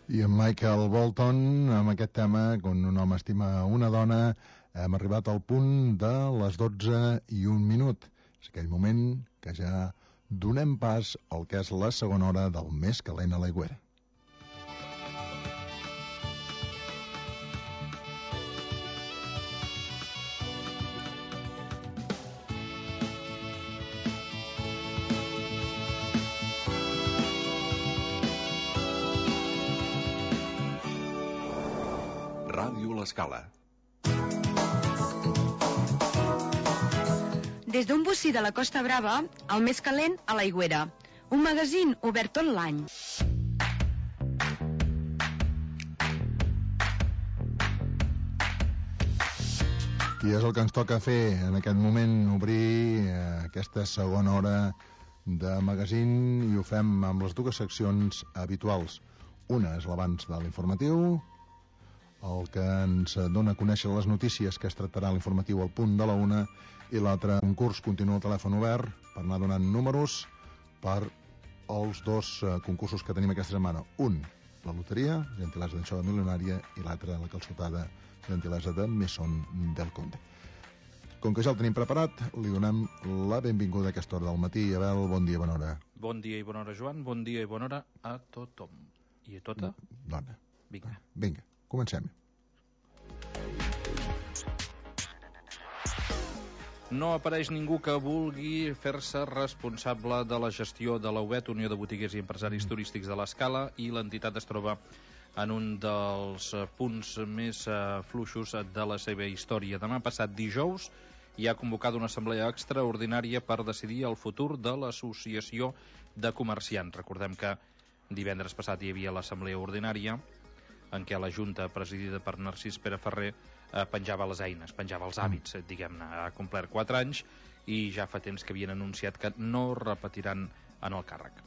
I en Michael Bolton, amb aquest tema, quan un home estima una dona, hem arribat al punt de les 12:01. És aquell moment que ja donem pas al que és la segona hora del Més calent a l'Aigüera. Ràdio L'Escala. Des d'un bocí de la Costa Brava, el Més calent a l'Aigüera, un magazín obert tot l'any. I és el que ens toca fer en aquest moment, obrir aquesta segona hora de magazín, i ho fem amb les dues seccions habituals. Una és l'abans de l'informatiu, el que ens dona a conèixer les notícies que es tractarà l'informatiu al punt de la 1, i l'altre concurs continua el telèfon obert per anar donant números per els dos concursos que tenim aquesta setmana. Un, la loteria, gentilesa d'Anxova Milionària, i l'altre, la calçotada, gentilesa de Mesón del Conde. Com que ja el tenim preparat, li donem la benvinguda a aquesta hora del matí. Abel, bon dia i bona hora. Bon dia i bona hora, Joan. Bon dia i bona hora a tothom. I a tota? Dona. Vinga. Vinga, comencem. No apareix ningú que vulgui fer-se responsable de la gestió de la UBET, Unió de Botiguers i Empresaris Turístics de l'Escala, i l'entitat es troba en un dels punts més fluixos de la seva història. Demà passat dijous hi ha convocada una assemblea extraordinària per decidir el futur de l'Associació de Comerciants. Recordem que divendres passat hi havia l'assemblea ordinària en què la Junta, presidida per Narcís Pere Ferrer, penjava les eines, penjava els hàbits, diguem-ne. Ha complert 4 anys i ja fa temps que havien anunciat que no repetiran en el càrrec.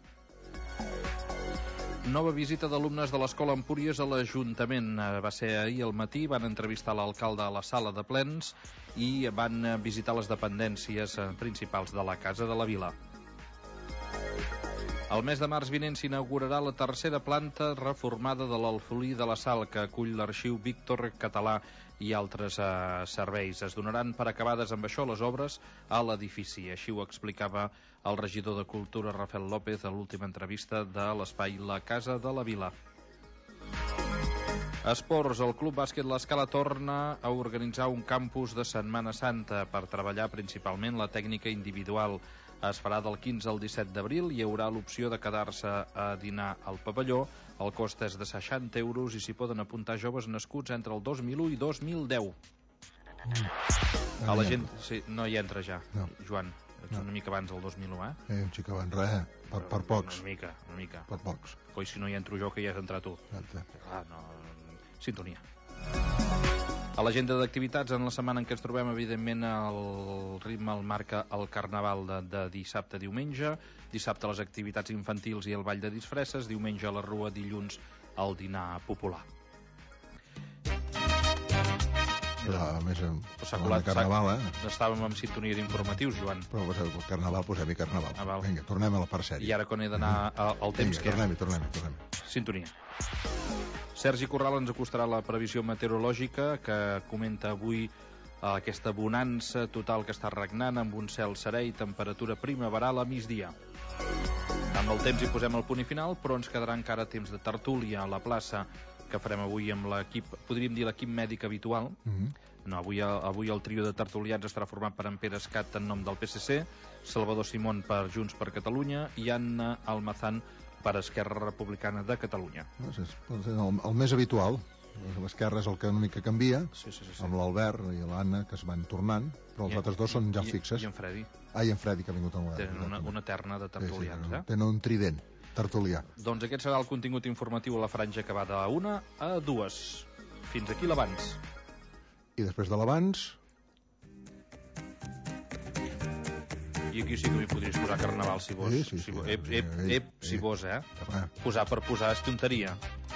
Nova visita d'alumnes de l'Escola Empúries a l'Ajuntament. Va ser ahir al matí, van entrevistar l'alcalde a la sala de plens i van visitar les dependències principals de la Casa de la Vila. El mes de març vinent s'inaugurarà la tercera planta reformada de l'Alfolí de la Sal, que acull l'arxiu Víctor Català i altres serveis. Es donaran per acabades amb això les obres a l'edifici. Així ho explicava el regidor de Cultura, Rafael López, a l'última entrevista de l'espai La Casa de la Vila. Esports. El Club Bàsquet L'Escala torna a organitzar un campus de Setmana Santa per treballar principalment la tècnica individual. Es farà del 15 al 17 d'abril. Hi haurà l'opció de quedar-se a dinar al pavelló. El cost és de 60 euros i s'hi poden apuntar joves nascuts entre el 2001 i 2010. A la gent... Sí, no hi entra ja, no. Joan. Ets una mica abans del 2001, eh? Un xic abans, res, per pocs. Una mica. Per pocs. Coi, si no hi entro jo, que hi has entrat tu. Exacte. Clar, no... Sintonia. A l'agenda d'activitats, en la setmana en què ens trobem, evidentment, el ritme el marca el Carnaval de dissabte a diumenge. Dissabte les activitats infantils i el ball de disfresses. Diumenge a la Rua, dilluns el dinar popular. A més, s'ha colat Carnaval, Estàvem en sintonia d'informatius, Joan. Però el Carnaval, posem-hi Carnaval. Vinga, tornem a la part sèria. I ara quan he d'anar al temps, què? Tornem. Sintonia. Sergi Corral ens acostarà la previsió meteorològica, que comenta avui aquesta bonança total que està regnant, amb un cel serè i temperatura primaveral a migdia. Amb el temps hi posem el punt i final, però ens quedarà encara temps de tertúlia a la plaça, que farem avui amb l'equip, podríem dir l'equip mèdic habitual. No, avui el trio de tertulians estarà format per en Pere Escat en nom del PSC, Salvador Simón per Junts per Catalunya i Anna Almazán per Esquerra Republicana de Catalunya. El més habitual. L'esquerra és l'únic que canvia, sí. Amb l'Albert i l'Anna, que es van tornant, però els altres dos són ja fixes. I en Fredi. I en Fredi, que ha vingut a l'Albert. Tenen una terna de tertulians, Tenen un trident tertulià. Doncs aquest serà el contingut informatiu a la franja que va de 1 a 2. Fins aquí l'abans. I després de l'abans... I aquí sí que m'hi podries posar Carnaval, si vols. Sí. Si vols, Posar per posar és tonteria.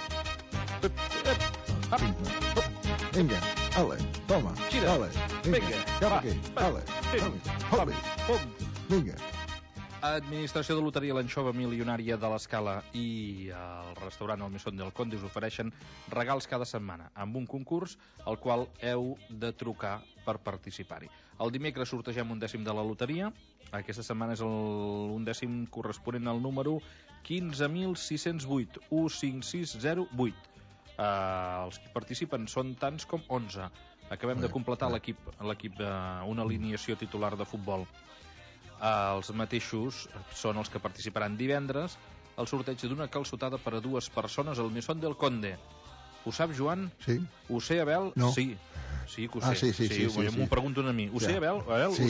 Vinga, ale, toma, gira, ale, vinga, cap aquí, ale, vinga. Administració de Loteria l'Anxova Milionària de l'Escala i el restaurant El Mesón del Conde us ofereixen regals cada setmana amb un concurs al qual heu de trucar per participar-hi. El dimecres sortegem un dècim de la loteria. Aquesta setmana és un dècim corresponent al número 15.608 15608. Els que participen són tants com 11. Acabem de completar l'equip una alineació titular de futbol. Els mateixos són els que participaran divendres al sorteig d'una calçotada per a 2 persones al Mesón del Conde. Ho sap, Joan? Sí. Ho sé, Abel? No. Sí que ho sé. Sí. M'ho pregunten a mi. Ho sé, Abel?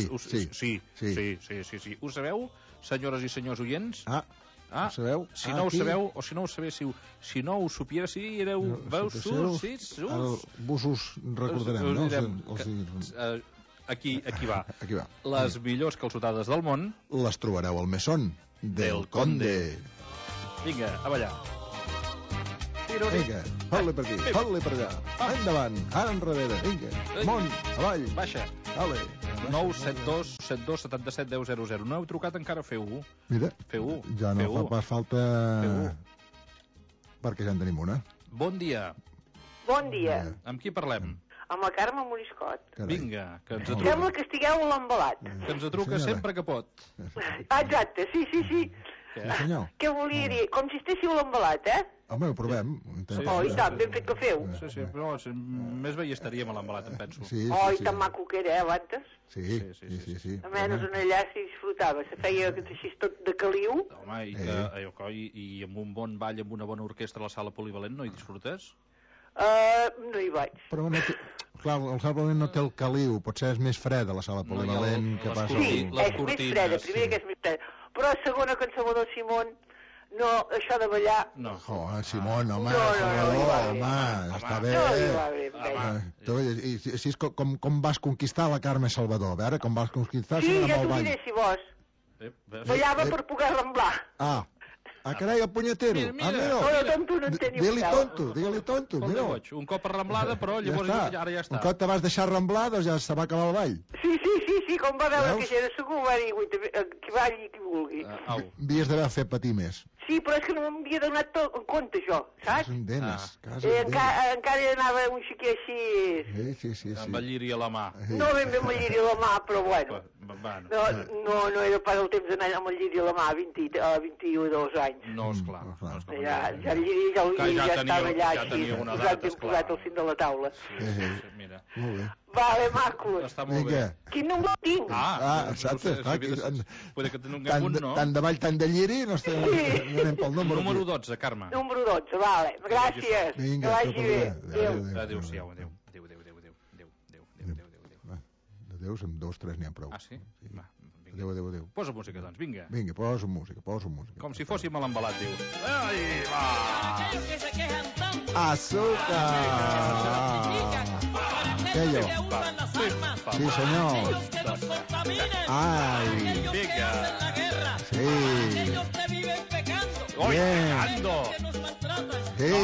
Sí. Ho sabeu, senyores i senyors oients? Ho sabeu? Si no ho sabeu, o si no ho sabéssiu, si no ho supiéreu, vos us recordarem, no? Aquí va. Aquí va. Les millors calçotades del món les trobareu al Mesón del Conde. Vinga, a ballar. Vinga, fot-li per aquí, fot-li per allà. Endavant, ara enrere, vinga. Amunt, avall. Baixa. Ale. 972 72 77 10 00. No heu trucat encara, feu-ho. Mira, Feu-ho. ja no fa pas falta... Perquè ja en tenim una. Bon dia. Bon dia. Amb qui parlem? Amb la Carme Moriscot. Vinga, que ens Sembla atruca. que estigueu a l'embalat. Que ens atruca sempre que pot. Exacte, sí. Sí, senyor. Què volia dir? Com si estéssiu a l'embalat, Home, ho provem. I tant, ben fet que feu. Sí, però més bé hi estaríem a l'embalat, em penso. Sí. I tan maco que era, abans. Sí. Almenys allà s'hi disfrutava. Se feia així tot de caliu. Home, i amb un bon ball, amb una bona orquestra a la sala polivalent, no hi disfrutes? No hi vaig. Però no té... Clar, el sala polivalent no té el caliu, potser és més freda la sala polivalent que passa... Sí, és més freda, primer que és més freda. Però segona cançó del Simón, no, això de ballar... No. Simón, home, està bé. No hi va bé. I així és com vas conquistar la Carme Salvador, a veure, com vas conquistar... Sí, ja t'ho diré, si vols. Ballava per poder remblar. Carai, el punyetero. No, tonto no en teniu. Digue-li tonto, mira. Un cop arramblada, però llavors ara ja està. Un cop te vas deixar remblar, doncs ja se va acabar el ball. Sí, com va veure que ja era segur, va dir, qui balli qui vulgui. Havies d'haver fet patir més. Sí, però és que no m'havia donat en compte, jo, saps? Encara anava un xiquet així... Sí. Amb el lliri a la mà. No ben bé amb el lliri a la mà, però bueno. No era pas el temps d'anar amb el lliri a la mà a 22 anys. No, esclar. Ja el lliri ja estava allà així, posat al cim de la taula. Mira. Molt bé. Vale, macos. Està molt bé. Quin número tinc? Exacte. Puede que tinguem un, no? Tant de ball, tant de lliri, no anem pel número. Número 12, Carme. Número 12, vale. Gràcies. Vinga, que vagi bé. Adéu-siau. Adéu. Adéu, amb 2, 3 n'hi ha prou. Sí? Va, adéu. Posa música, doncs, vinga. Vinga, posa música. Com si fóssim a l'embalat, dius. Ai, va! Azúcar! Aquello. Sí, senyor. Ai. Vinga. Sí. Bien. Sí.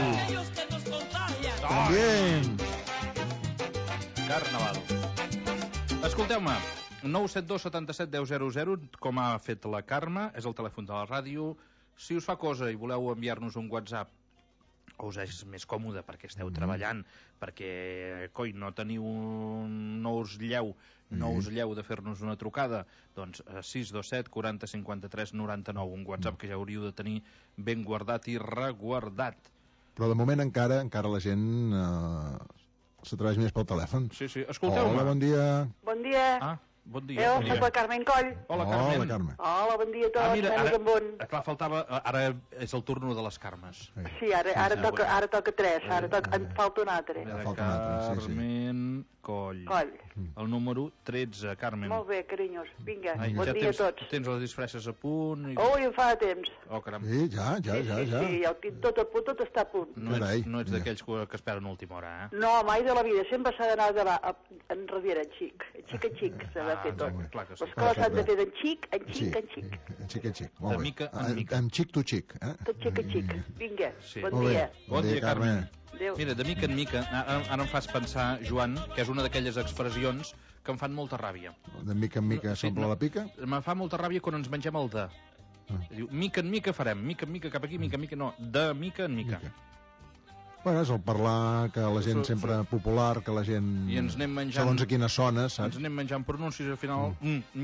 También. Carnaval. Escolteu-me, 972 77 10 00, com ha fet la Carme, és el telèfon de la ràdio. Si us fa cosa i voleu enviar-nos un WhatsApp, o us és més còmode perquè esteu treballant, perquè, no teniu, no us lleu de fer-nos una trucada, doncs 627 40 53 99, un WhatsApp que ja hauríeu de tenir ben guardat i reguardat. Però de moment encara la gent s'atreveix més pel telèfon. Sí, escolteu-me. Hola, bon dia. Bon dia. Bon dia. Soc la Carmen Coll. Hola, Carmen. Hola, bon dia a tots. Mira, clar, faltava... Ara és el turno de les Carmes. Sí, ara toca 3. En falta un altre. Carmen Coll. El número 13, Carmen. Molt bé, carinyos. Vinga, bon dia a tots. Tens les disfresses a punt? I em fa temps. Caram. Sí, ja. Sí, ja ho tinc tot a punt, tot està a punt. No ets d'aquells que esperen a última hora, eh? No, mai de la vida. Sempre s'ha d'anar enrere, en xic. En xic s'ha de fer tot. Les coses s'han de fer d'en xic, en xic. En xic. Molt bé. De mica en mica. En xic to xic. Tot xic a xic. Vinga, bon Molt dia. bé. Bon dia, Carmen. Adéu. Mira, de mica en mica, ara em fas pensar, Joan, que és una d'aquelles expressions que em fan molta ràbia. De mica en mica s'omple la pica? Me fa molta ràbia quan ens mengem el de. Diu, mica en mica farem, mica en mica cap aquí, mica en mica no, de mica en mica. Bueno, és el parlar que la gent sempre popular, que la gent... I ens anem menjant... Segons a quines zones, saps? Ens anem menjant pronuncis al final...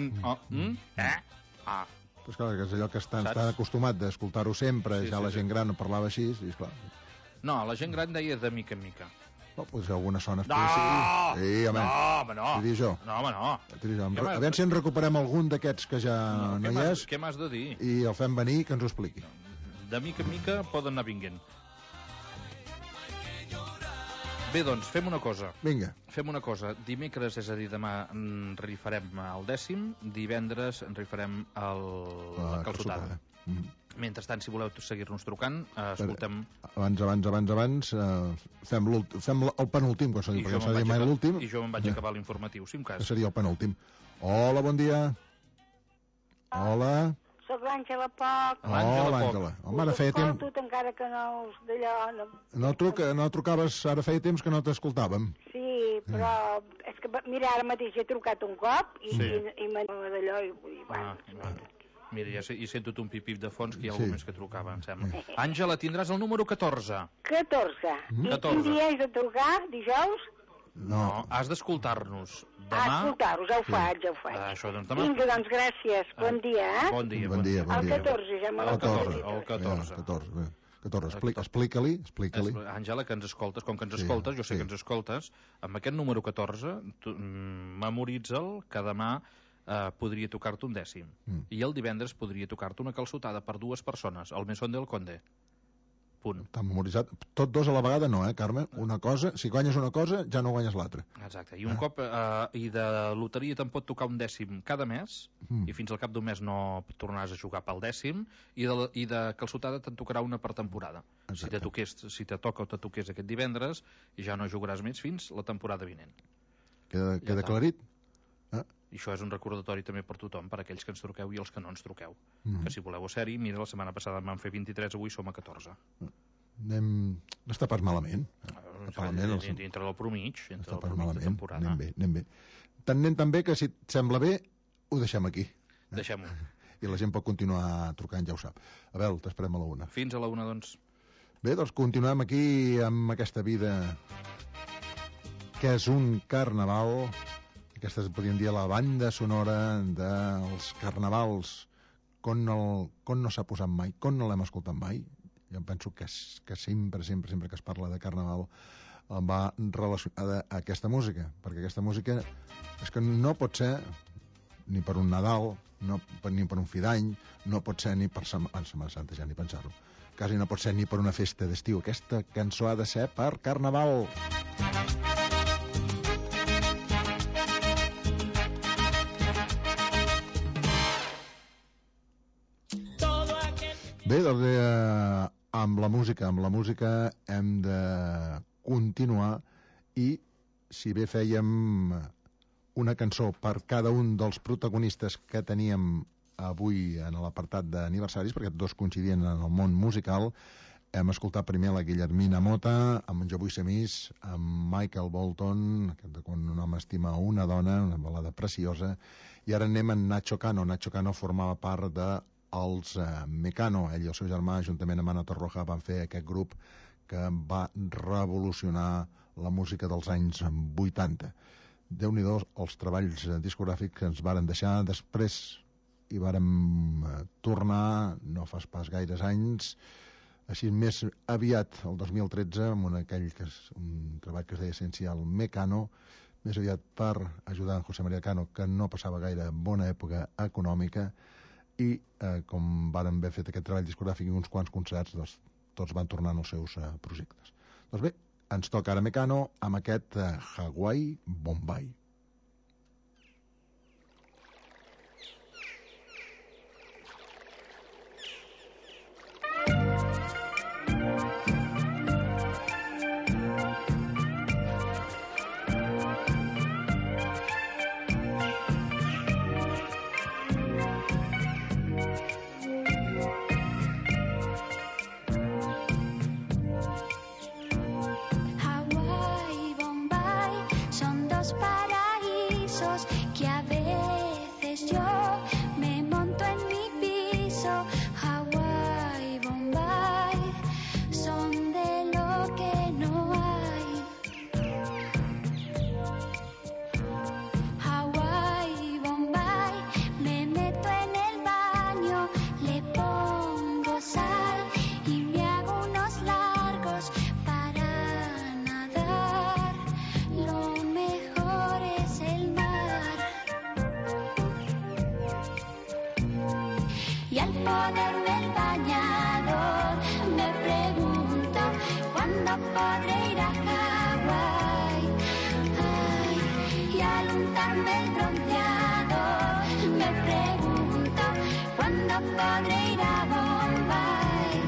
Pues clar, que és allò que està acostumat d'escoltar-ho sempre, ja la gent gran no parlava així, i esclar... No, la gent gran deia de mica en mica. No, doncs algunes zones... No! Sí, home. No, home, no. T'hi dic jo. No, home, no. A veure si en recuperem algun d'aquests que ja no hi és. Què m'has de dir? I el fem venir que ens ho expliqui. De mica en mica poden anar vinguent. Bé, doncs, fem una cosa. Vinga. Fem una cosa. Dimecres, és a dir, demà, en rifarem el 10, divendres en rifarem la calçotada. Mentrestant, si voleu seguir-nos trucant, escoltem... Abans, fem el penúltim, perquè no s'ha dit mai l'últim. I jo me'n vaig acabar l'informatiu, si un cas. Seria el penúltim. Hola, bon dia. Hola. Soc l'Àngela Poc. Hola, Àngela. Home, ara feia temps... Escolto, encara que no us d'allò... No trucaves, ara feia temps que no t'escoltàvem. Sí, però és que, mira, ara mateix he trucat un cop i m'anava d'allò i vull dir, bueno... Mira, ja sento un pipip de fons, que hi ha algú més que trucava, em sembla. Àngela, tindràs el número 14. 14. I quin dia és de trucar? Dijous? No, has d'escoltar-nos. Demà... Escoltar-vos, ja ho faig. Això, doncs demà... Vinga, doncs gràcies. Bon dia, Bon dia. El 14, ja me l'ha dit. El 14. 14. Explica-li. Àngela, que ens escoltes, com que ens escoltes, jo sé que ens escoltes, amb aquest número 14, memoritza'l, que demà podria tocar-te un 10. I el divendres podria tocar-te una calçotada per 2 persones, al Mesón del Conde. Punt. T'han memoritzat. Tot 2 a la vegada no, Carme? Una cosa, si guanyes una cosa, ja no guanyes l'altra. Exacte. I un cop, i de loteria te'n pot tocar un 10 cada mes, i fins al cap d'un mes no tornaràs a jugar pel 10, i de calçotada te'n tocarà una per temporada. Exacte. Si te toca o te toqués aquest divendres, ja no jugaràs més fins la temporada vinent. Queda aclarit? I això és un recordatori també per tothom, per aquells que ens truqueu i els que no ens truqueu. Que si voleu ser-hi, mira, la setmana passada en vam fer 23, avui som a 14. No està pas malament. Dintre del promig, entre el promig de temporada. Anem bé. Anem tan bé que, si et sembla bé, ho deixem aquí. Deixem-ho. I la gent pot continuar trucant, ja ho sap. Abel, t'esperem a la 1. Fins a la 1, doncs. Bé, doncs continuem aquí amb aquesta vida que és un carnaval. Aquesta és, podríem dir, la banda sonora dels carnavals. Com no s'ha posat mai, com no l'hem escoltat mai. Jo penso que sempre que es parla de carnaval va relacionada a aquesta música, perquè aquesta música és que no pot ser ni per un Nadal, ni per un fi d'any, no pot ser ni per Setmana Santa, ja ni pensar-ho. Quasi no pot ser ni per una festa d'estiu. Aquesta cançó ha de ser per carnaval. Bé, doncs amb la música hem de continuar, i si bé fèiem una cançó per cada un dels protagonistes que teníem avui en l'apartat d'aniversaris, perquè tots coincidien en el món musical, hem escoltat primer la Guillermina Mota, amb en Jo vull ser Miss, amb Michael Bolton, quan un home estima una dona, una balada preciosa, i ara anem amb Nacho Cano. Nacho Cano formava part de els Mecano. Ell i el seu germà, juntament amb Ana Torroja, van fer aquest grup que va revolucionar la música dels anys 80. Déu-n'hi-do els treballs discogràfics que ens varen deixar. Després hi vàrem tornar, no fa pas gaires anys, així més aviat, el 2013, amb un treball que es deia Essencial Mecano, més aviat per ajudar en José María Cano, que no passava gaire bona època econòmica, i com varen haver fet aquest treball discogràfic i uns quants concerts, doncs tots van tornar als seus projectes. Doncs bé, ens toca ara Mecano amb aquest Hawaii Bombay. Hawaii, Bombay, son dos paradas besos que a veces yo me monto en mi piso. Hawái, Bombay, son de lo que no hay. Hawái, Bombay, me meto en el baño, le pongo sal y me hago unos largos para nadar. Lo mejor es el mar. Y al ponerme el bañador me pregunto cuándo podré ir a Hawái. Ay, y al untarme el bronceador me pregunto cuándo podré ir a Bombay.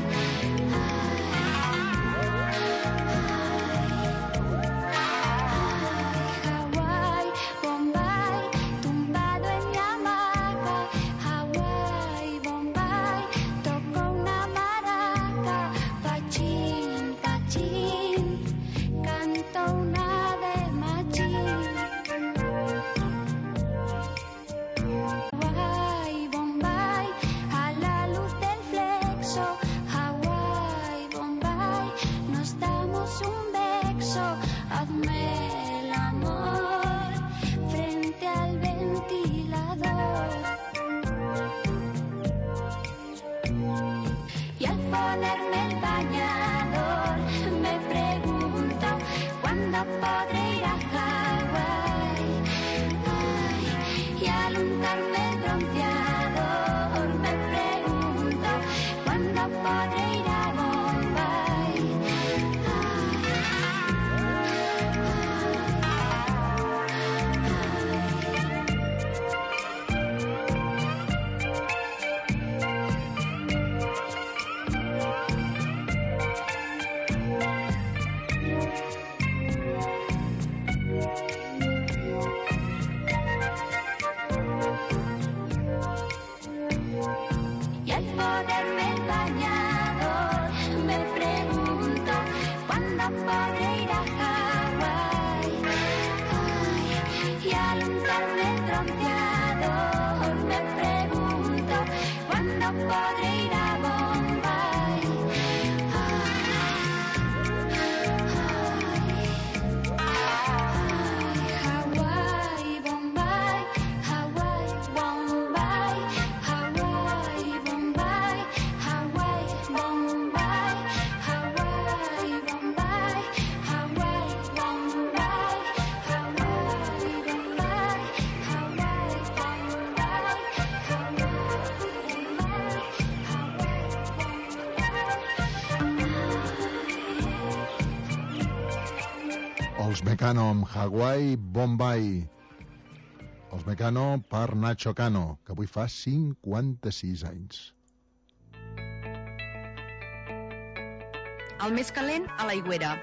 Hawái, Bombay, tumbado en la hamaca. Hawái, Bombay, toco una maraca. Pachín, pachín, canto una de machín. Hawái, Bombay, a la luz del flexo. Hawái, Bombay, nos damos un beso. Hazme el amor frente al ventilador. Y al ponerme el bañador me pregunto cuándo podré ir a Hawái. Ay, y al untarme el bronceador me pregunto cuándo podré ir a Bombay. Y al ponerme el bañador me pregunto cuándo podré ir a Hawái. Ay, y al untarme el bronceador me pregunto cuándo podré ir a Bombay. Hawái, Bombay, Hawái, Bombay, Hawái, Bombay, Hawái, Bombay, Hawái, Bombay, Hawái, Bombay, Hawái, Bombay, Els Mecano amb Hawái, Bombay. Els Mecano per Nacho Cano, que avui fa 56 anys. El més calent a l'Aigüera.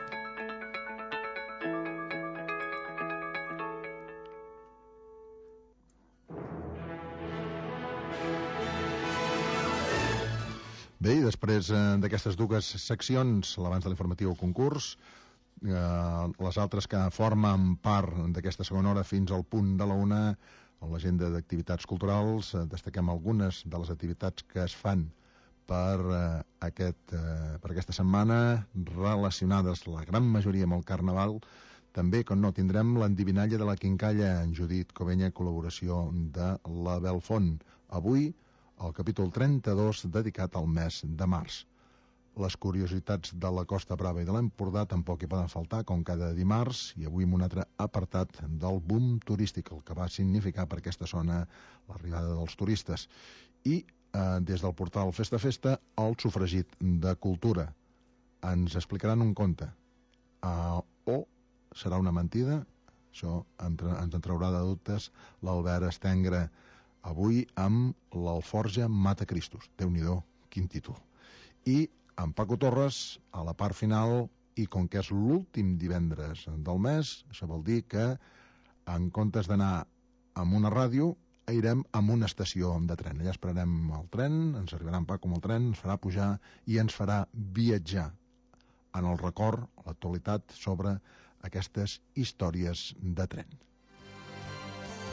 Bé, i després d'aquestes dues seccions, l'abans de l'informatiu concurs, les altres que formen part d'aquesta segona hora fins al punt de la 1, en l'agenda d'activitats culturals, destaquem algunes de les activitats que es fan per aquesta setmana, relacionades la gran majoria amb el Carnaval. També, com no, tindrem l'endivinalla de la Quincalla, en Judit Covenya, col·laboració de la Belfont. Avui, el capítol 32, dedicat al mes de març. Les curiositats de la Costa Brava i de l'Empordà tampoc hi poden faltar, com cada dimarts, i avui amb un altre apartat del boom turístic, el que va significar per aquesta zona l'arribada dels turistes. I des del portal Festa Festa, el sofregit de cultura. Ens explicaran un conte. O serà una mentida? Això ens en traurà de dubtes l'Albert Estengre, avui amb l'Alforja Mata Cristos. Déu-n'hi-do, quin títol. I amb Paco Torres, a la part final, i com que és l'últim divendres del mes, això vol dir que en comptes d'anar amb una ràdio, irem amb una estació de tren. Allà esperarem el tren, ens arribarà en Paco amb el tren, ens farà pujar i ens farà viatjar en el record, l'actualitat sobre aquestes històries de tren.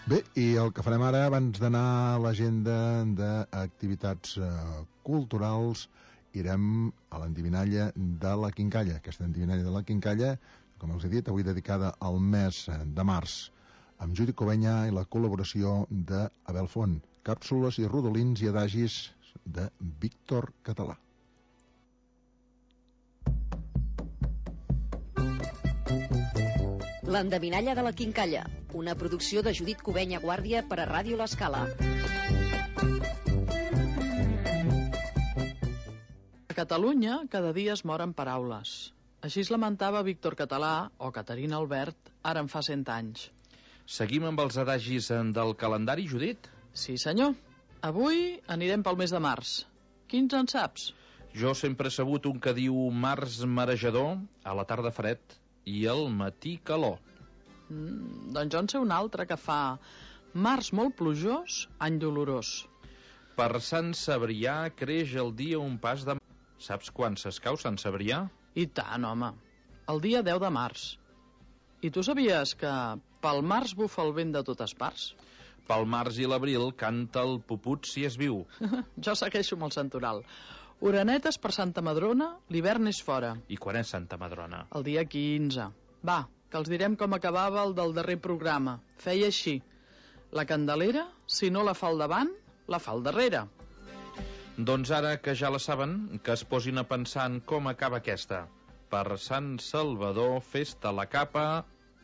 Bé, i el que farem ara, abans d'anar a l'agenda d'activitats culturals, irem a l'endivinalla de la Quincalla. Aquesta endivinalla de la Quincalla, com els he dit, avui dedicada al mes de març, amb Judit Covenya i la col·laboració d'Abel Font. Càpsules i rodolins i adagis de Víctor Català. L'endevinalla de la Quincalla, una producció de Judit Covenya Guàrdia per a Ràdio L'Escala. A Catalunya cada dia es moren paraules. Així es lamentava Víctor Català o Caterina Albert ara en fa 100 anys. Seguim amb els adagis del calendari, Judit? Sí, senyor. Avui anirem pel mes de març. Quins en saps? Jo sempre he sabut un que diu març marejador, a la tarda fred i al matí calor. Doncs jo en sé un altre que fa març molt plujós, any dolorós. Per Sant Cebrià creix el dia un pas de... Saps quan s'escau Sant Cebrià? I tant, home. El dia 10 de març. I tu sabies que pel març bufa el vent de totes parts? Pel març i l'abril canta el puput si és viu. Jo segueixo amb el santoral. Orenetes per Santa Madrona, l'hivern és fora. I quan és Santa Madrona? El dia 15. Va, que els direm com acabava el del darrer programa. Feia així. La Candelera, si no la fa al davant, la fa al darrere. Doncs ara que ja la saben, que es posin a pensar en com acaba aquesta. Per Sant Salvador, festa la capa...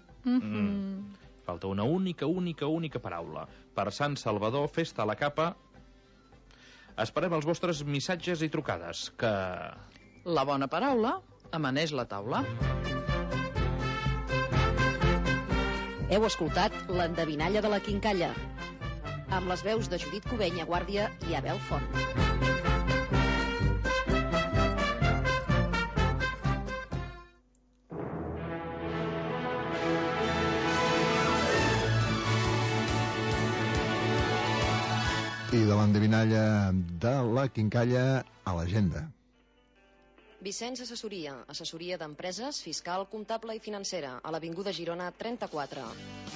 Falta una única paraula. Per Sant Salvador, festa la capa... Esperem els vostres missatges i trucades, que... La bona paraula amaneix la taula. Heu escoltat l'endevinalla de la Quincalla, amb les veus de Judit Covenya Guàrdia i Abel Font. I de l'endevinalla de la Quincalla a l'agenda. Vicenç Assessoria, assessoria d'empreses, fiscal, comptable i financera, a l'Avinguda Girona 34.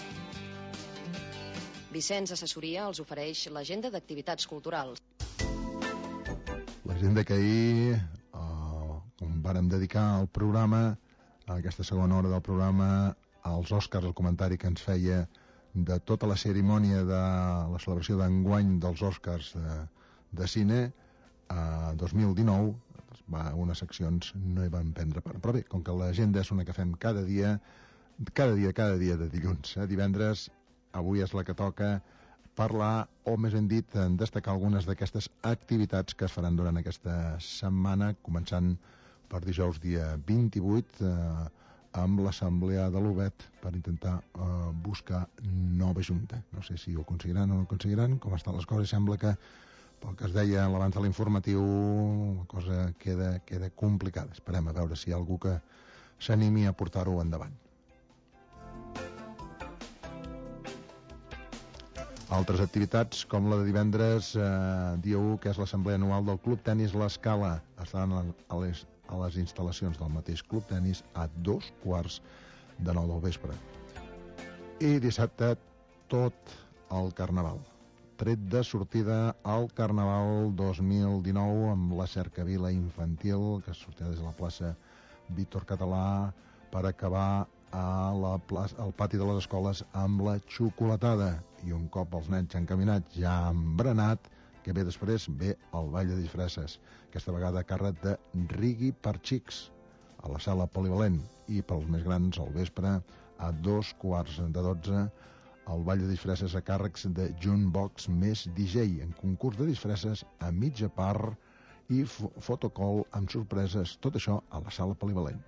Vicenç Assessoria els ofereix l'agenda d'activitats culturals. L'agenda que ahir, com vàrem dedicar al programa, a aquesta segona hora del programa, als Oscars, el comentari que ens feia de tota la cerimònia de la celebració d'enguany dels Oscars de cine a 2019, unes seccions no hi van prendre part. Però bé, com que l'agenda és una que fem cada dia de dilluns a divendres, avui és la que toca parlar, o més ben dit, destacar algunes d'aquestes activitats que es faran durant aquesta setmana, començant per dijous dia 28, amb l'assemblea de l'UBET per intentar buscar nova junta. No sé si ho aconseguiran o no ho aconseguiran, com estan les coses. Sembla que, pel que es deia abans de l'informatiu, la cosa queda complicada. Esperem a veure si hi ha algú que s'animi a portar-ho endavant. Altres activitats, com la de divendres, dia 1, que és l'assemblea anual del Club Tenis L'Escala. Estaran a les instal·lacions del mateix Club Tenis a 2:15 del vespre. I dissabte, tot el Carnaval. Tret de sortida al Carnaval 2019 amb la cercavila infantil que sortirà des de la plaça Víctor Català per acabar al pati de les escoles amb la xocolatada. I un cop els nens han caminat, ja han berenat, que ve després, ve el ball de disfresses, aquesta vegada a càrrec de Rigui per Xics, a la sala polivalent, i pels més grans al vespre, a 2:15, el ball de disfresses a càrrecs de Junebox més DJ, en concurs de disfresses a mitja part i fotocall amb sorpreses, tot això a la sala polivalent.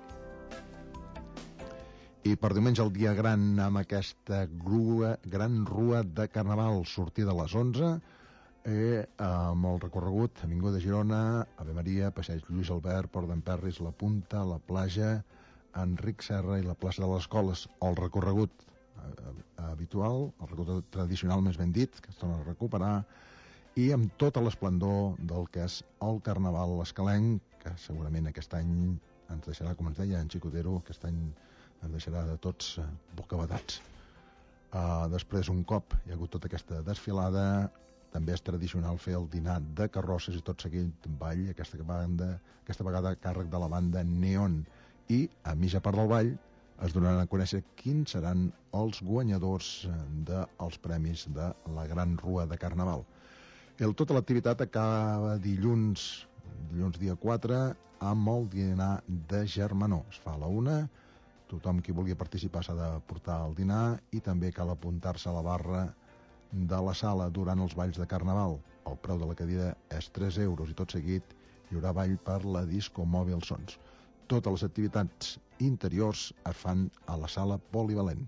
I per diumenge el dia gran, amb aquesta gran rua de Carnaval, sortida a les 11, amb el recorregut Avinguda de Girona, Ave Maria, Passeig Lluís Albert, Port d'en Perris, La Punta, La Plaja, Enric Serra i la plaça de les Escoles. El recorregut habitual, el recorregut tradicional més ben dit, que es torna a recuperar, i amb tota l'esplendor del que és el Carnaval escalenc, que segurament aquest any ens deixarà, com ens deia en Xicotero, aquest any ens deixarà de tots bocabadats. Després, un cop hi ha hagut tota aquesta desfilada, també és tradicional fer el dinar de carrosses i tot seguit ball, aquesta vegada a càrrec de la banda Neon. I a mitja part del ball es donaran a conèixer quins seran els guanyadors dels premis de la Gran Rua de Carnaval. Tota l'activitat acaba dilluns dia 4, amb el dinar de germanor. Es fa a la 1, tothom qui vulgui participar s'ha de portar el dinar i també cal apuntar-se a la barra de la sala durant els balls de Carnaval. El preu de la cadira és 3 euros i tot seguit hi haurà ball per la Disco Mòbil Sons. Totes les activitats interiors es fan a la sala polivalent.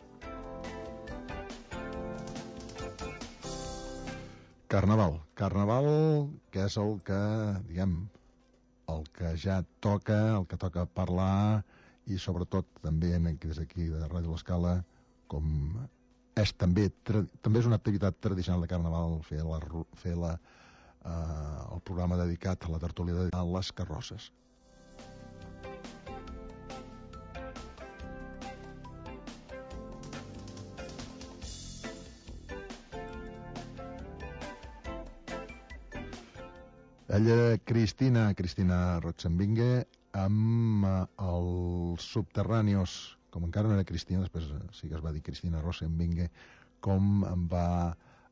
Carnaval, que és el que, el que ja toca, el que toca parlar, i sobretot també des d'aquí de Ràdio L'Escala, com és també és una activitat tradicional de Carnaval fer el programa dedicat a la tertúlia de les carrosses. Ella, Cristina Rotzenbinge, amb els Subterráneos, com encara no era Cristina, després sí que es va dir Cristina Rotzenbinge, com va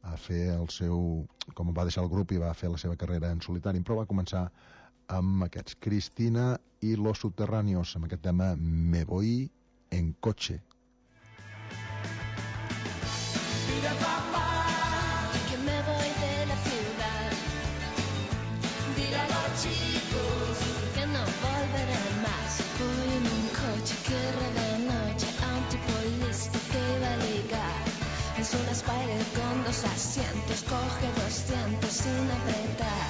deixar el grup i va fer la seva carrera en solitari, però va començar amb aquests, Cristina i los Subterráneos, amb aquest tema Me voy en coche. Mira papá, que me voy de la ciudad. Dile a los chicos que no volveré más. Voy en un coche que de noche a un tipo listo que iba a ligar. Es un Spider con 2 asientos, coge 200 sin apretar.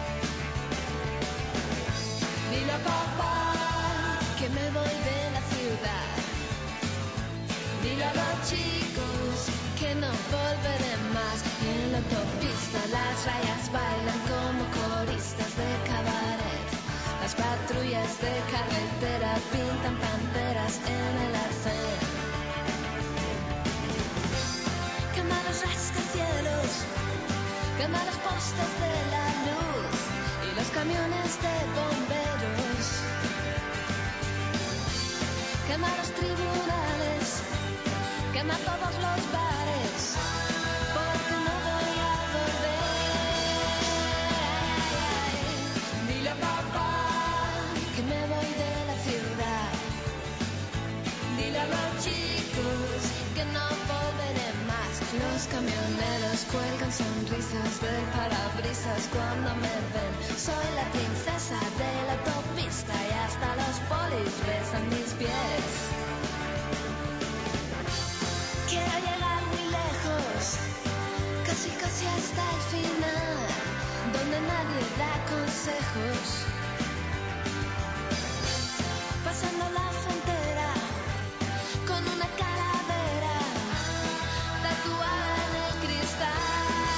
Dile a papá que me voy de la ciudad. Dile a los chicos que no volveré más. Y en la autopista las rayas bailan como coristas de cabaret. Las patrullas de carretera pintan panteras en el arcén. Quema los rascacielos, quema los postes de la luz y los camiones de bomberos. Quema los tribunales, quema todos los bares, porque no voy a volver. Dile a papá que me voy de la ciudad. Dile a los chicos que no volveré más. Los camioneros cuelgan sonrisas del parabrisas cuando me ven. Soy la princesa de la autopista y hasta los polis besan mis pies. Quiero llegar muy lejos, casi hasta el final, donde nadie da consejos. Pasando la frontera con una calavera tatuada en el cristal.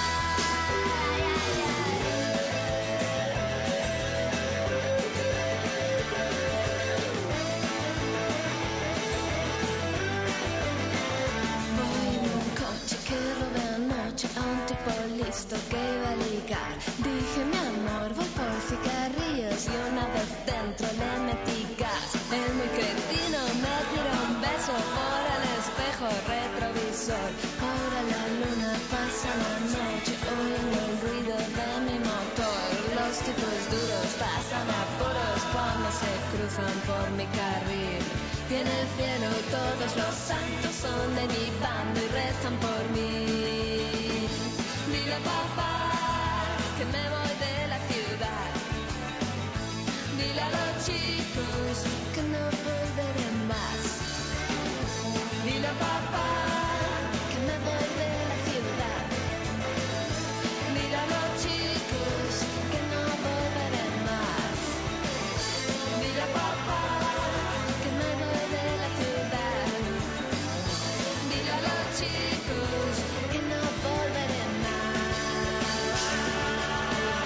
A un tipo listo que iba a ligar. Dije, mi amor, voy por cigarrillos. Y una vez dentro le metí gas. El muy cretino me tiró un beso por el espejo retrovisor. Ahora la luna pasa la noche oyendo el ruido de mi motor. Los tipos duros pasan apuros cuando se cruzan por mi carril. Y en el cielo todos los santos son de mi bando y rezan por mí. Dile a papá que me voy de la ciudad. Dile a los chicos que no volveré más. Dile a papá que me voy de la ciudad. Dile a los chicos que no volveré más. Dile a papá que me voy de la ciudad. Dile a los chicos que no volveré más.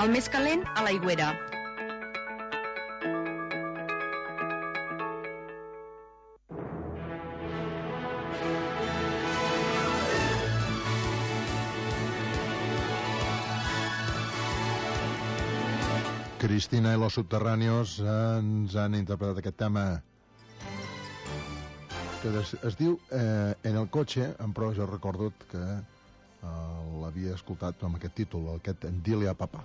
El més calent a l'aigüera. Cristina i los Subterráneos ens han interpretat aquest tema que es diu En el cotxe, però jo recordo que l'havia escoltat amb aquest títol, aquest Dile a papà.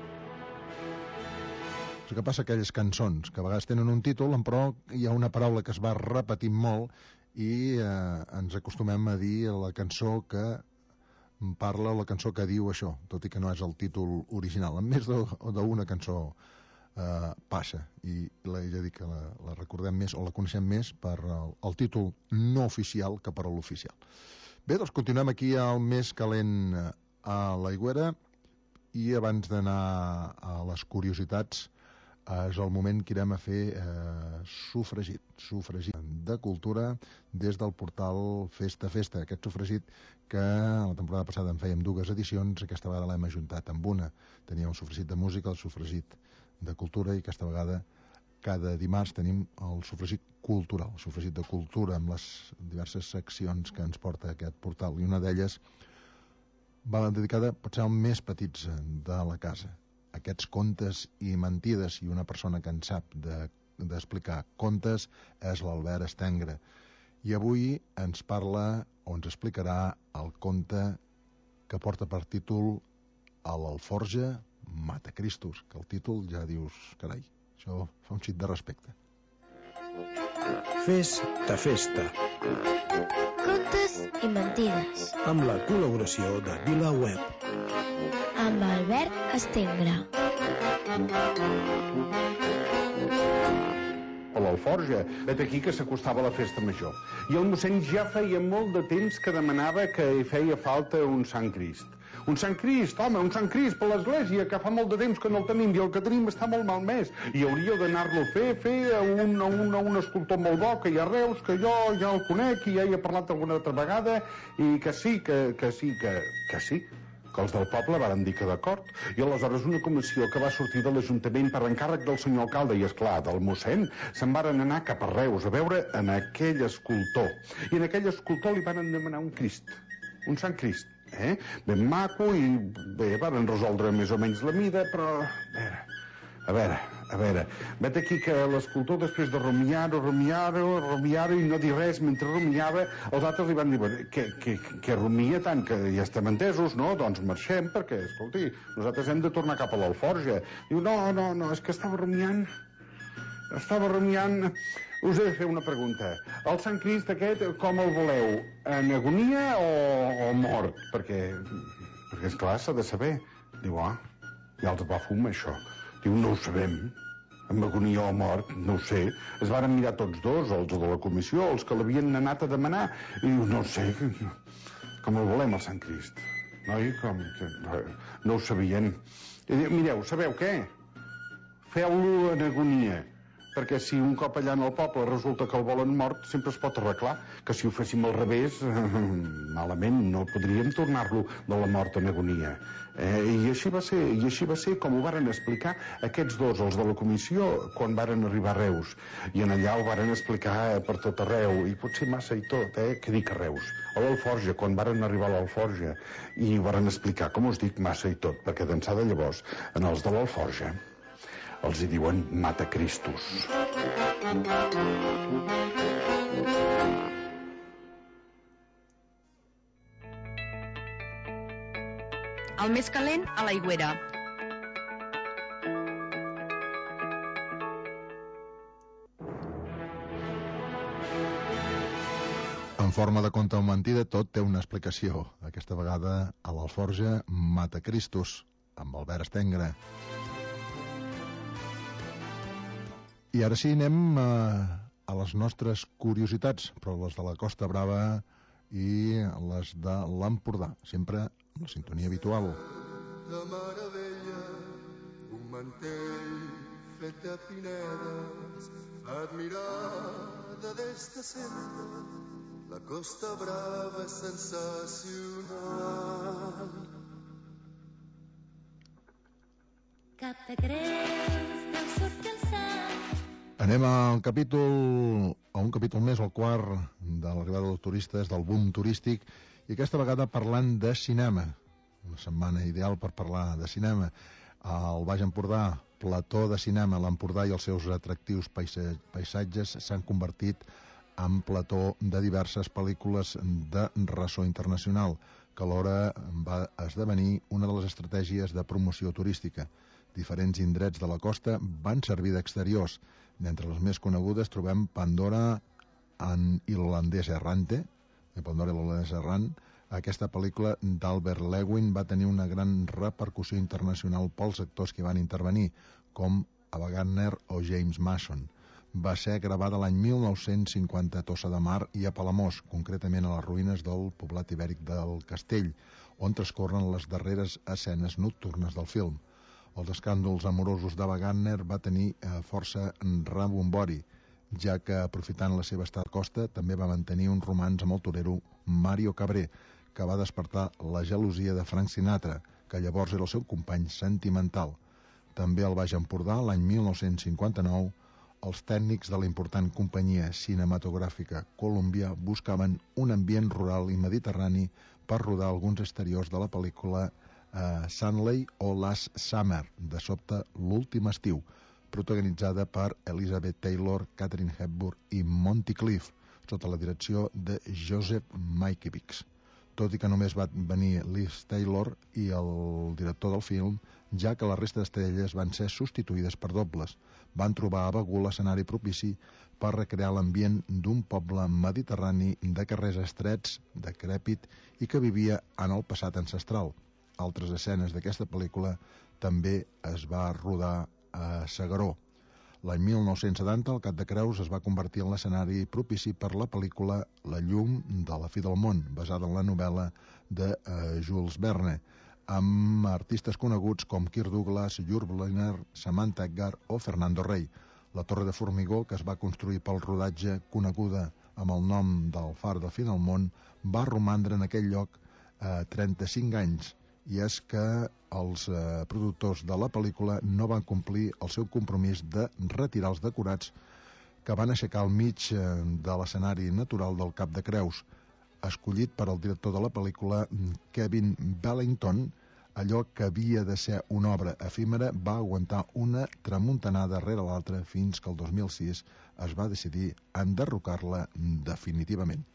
El que passa aquelles cançons que a vegades tenen un títol, però hi ha una paraula que es va repetint molt i ens acostumem a dir la cançó que parla, la cançó que diu això, tot i que no és el títol original. En més d'una cançó passa, i he de dir que la recordem més o la coneixem més per el títol no oficial que per l'oficial. Bé, doncs continuem aquí al més calent a l'aigüera, i abans d'anar a les curiositats és el moment que irem a fer sufragit de cultura des del portal Festa Festa. Aquest sufragit que la temporada passada en fèiem 2 edicions, aquesta vegada l'hem ajuntat amb una. Teníem el sufragit de música, el sufragit de cultura, i aquesta vegada cada dimarts tenim el sufragit cultural, el sufragit de cultura amb les diverses seccions que ens porta aquest portal, i una d'elles va dedicada potser als més petits de la casa. Aquests contes i mentides, i una persona que en sap d'explicar contes és l'Albert Estengre, i avui ens parla o ens explicarà el conte que porta per títol A l'Alforja mata Cristos, que el títol ja dius, carai, això fa un xic de respecte. Festa Festa, Contes i mentides, amb la col·laboració de VilaWeb, amb Albert Estengre. A l'Alforja, vet aquí que s'acostava la festa major. I el mossèn ja feia molt de temps que demanava que hi feia falta un Sant Crist. Un Sant Crist, home, un Sant Crist per l'església, que fa molt de temps que no el tenim, i el que tenim està molt malmès. I hauríeu d'anar-lo a fer a un escultor molt bo, que hi ha a Reus, que jo ja el conec i ja hi he parlat alguna altra vegada, i que sí, que els del poble varen dir que d'acord, i aleshores una comissió que va sortir de l'Ajuntament per encàrrec del senyor alcalde i, esclar, del mossèn, se'n varen anar cap a Reus a veure en aquell escultor. I en aquell escultor li varen demanar un Crist, un Sant Crist, ben maco, i bé, varen resoldre més o menys la mida, però a veure, vet aquí que l'escultor, després de rumiar-ho i no dir res mentre rumiava, els altres li van dir que rumia tant, que ja estem entesos, no? Doncs marxem, perquè, escolti, nosaltres hem de tornar cap a l'Alforja. Diu, no, és que estava rumiant. Us he de fer una pregunta. El Sant Crist aquest, com el voleu? En agonia o mort? Perquè esclar, s'ha de saber. Diu, ja els va fumar, això. Diu, no ho sabem. Amb agonia o mort, no ho sé. Es varen mirar tots dos, els de la comissió, els que l'havien anat a demanar, i diu, no ho sé, com el volem, el Sant Crist? Noi, no ho sabien. I diu, mireu, sabeu què? Feu-lo en agonia, perquè si un cop allà en el poble resulta que el volen mort, sempre es pot arreglar, que si ho féssim al revés, malament, no podríem tornar-lo de la mort en agonia. I així va ser com ho varen explicar aquests dos, els de la comissió, quan varen arribar a Reus. I en allà ho varen explicar per tot arreu, i potser massa i tot, què dic a Reus? A l'Alforja, quan varen arribar a l'Alforja, i ho varen explicar, com us dic, massa i tot, perquè d'ençà de llavors, en els de l'Alforja, els hi diuen mata Cristos. El més calent a l'aigüera. En forma de conte o mentida, tot té una explicació. Aquesta vegada a l'Alforja mata Cristos, amb Albert Estengre. I ara sí, anem a les nostres curiositats, però les de la Costa Brava i les de l'Empordà, sempre amb la sintonia habitual. De meravella, un mantell fet de pinedes, admirada des de sempre, la Costa Brava és sensacional. que te creus, deu sortir el sant. Anem a un capítol més, el quart de l'arribada dels turistes, del boom turístic, i aquesta vegada parlant de cinema. Una setmana ideal per parlar de cinema. Al Baix Empordà, plató de cinema, l'Empordà i els seus atractius paisatges s'han convertit en plató de diverses pel·lícules de ressò internacional, que alhora va esdevenir una de les estratègies de promoció turística. Diferents indrets de la costa van servir d'exteriors. D'entre les més conegudes trobem Pandora en l'holandès errante, Pandora i l'holandès errant. Aquesta pel·lícula d'Albert Lewin va tenir una gran repercussió internacional pels actors que van intervenir, com Ava Gardner o James Mason. Va ser gravada l'any 1950 a Tossa de Mar i a Palamós, concretament a les ruïnes del poblat ibèric del Castell, on transcorren les darreres escenes nocturnes del film. Els escàndols amorosos d'Ava Gardner va tenir força rebombori, ja que, aprofitant la seva estada a costa, també va mantenir un romanç amb el torero Mario Cabré, que va despertar la gelosia de Frank Sinatra, que llavors era el seu company sentimental. També al Baix Empordà, l'any 1959, els tècnics de la important companyia cinematogràfica Columbia buscaven un ambient rural i mediterrani per rodar alguns exteriors de la pel·lícula Sunley o Last Summer, de sobte l'últim estiu, protagonitzada per Elizabeth Taylor, Katharine Hepburn i Monty Clift, sota la direcció de Joseph Mankiewicz. Tot i que només va venir Liz Taylor i el director del film, ja que la resta d'estrelles van ser substituïdes per dobles. Van trobar a Begur l'escenari propici per recrear l'ambient d'un poble mediterrani de carrers estrets, decrèpit i que vivia en el passat ancestral. Altres escenes d'aquesta pel·lícula també es va rodar a S'Agaró. L'any 1970, el Cap de Creus es va convertir en l'escenari propici per la pel·lícula La llum de la fi del món, basada en la novel·la de Jules Verne, amb artistes coneguts com Kirk Douglas, Yul Brynner, Samantha Eggar o Fernando Rey. La Torre de Formigó, que es va construir pel rodatge, coneguda amb el nom del Far del fi del món, va romandre en aquell lloc 35 anys, i és que els productors de la pel·lícula no van complir el seu compromís de retirar els decorats que van aixecar al mig de l'escenari natural del Cap de Creus. Escollit per al director de la pel·lícula, Kevin Bellington, allò que havia de ser una obra efímera va aguantar una tramuntanada rere l'altra fins que el 2006 es va decidir enderrocar-la definitivament.